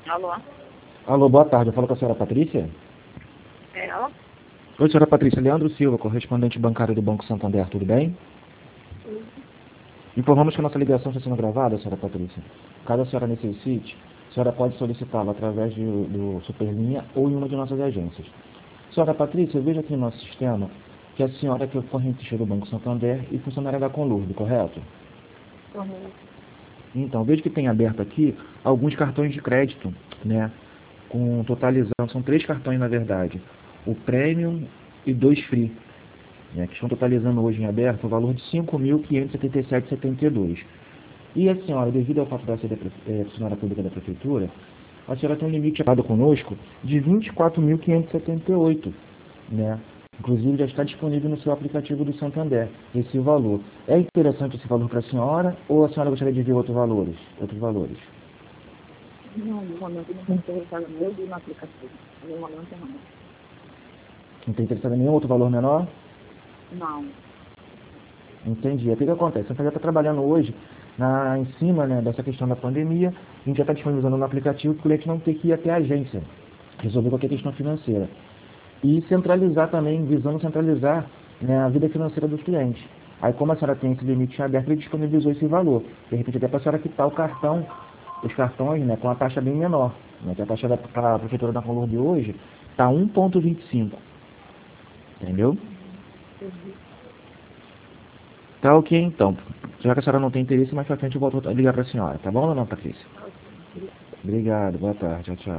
Alô? Alô, boa tarde. Eu falo com a senhora Patrícia? É ela? Oi, senhora Patrícia. Leandro Silva, correspondente bancário do Banco Santander. Tudo bem? Informamos que a nossa ligação está sendo gravada, senhora Patrícia. Caso a senhora necessite, a senhora pode solicitá-la através do Superlinha ou em uma de nossas agências. Senhora Patrícia, eu vejo aqui no nosso sistema que a senhora é correntista do Banco Santander e funcionária da Conlurb, correto? Uhum. Então, vejo que tem aberto aqui alguns cartões de crédito, né? Totalizando, são 3 cartões na verdade. O Premium e 2 Free, né? Que estão totalizando hoje em aberto o valor de R$ 5.577,72. E a senhora, devido ao fato de ser funcionária pública da Prefeitura, a senhora tem um limite aplicado conosco de R$ 24.578, né? Inclusive já está disponível no seu aplicativo do Santander, esse valor. É interessante esse valor para a senhora ou a senhora gostaria de ver outros valores? Não, no momento não estou interessada no meu e no aplicativo. No momento não. Não tem interessado em nenhum outro valor menor? Não. Entendi. O que acontece? O Santander está trabalhando hoje em cima, né, dessa questão da pandemia. A gente já está disponibilizando no aplicativo para o cliente não ter que ir até a agência resolver qualquer questão financeira. E centralizar também, visando centralizar, né, a vida financeira dos clientes. Aí, como a senhora tem esse limite aberto, ele disponibilizou esse valor. De repente, até para a senhora quitar os cartões, né, com a taxa bem menor. Né, que a taxa para a Prefeitura da Conlurb hoje está 1,25. Entendeu? Entendi. Tá ok, então. Já que a senhora não tem interesse, mais pra frente eu volto a ligar para a senhora. Tá bom ou não, Patrícia? Ok. Obrigado. Boa tarde. Tchau, tchau.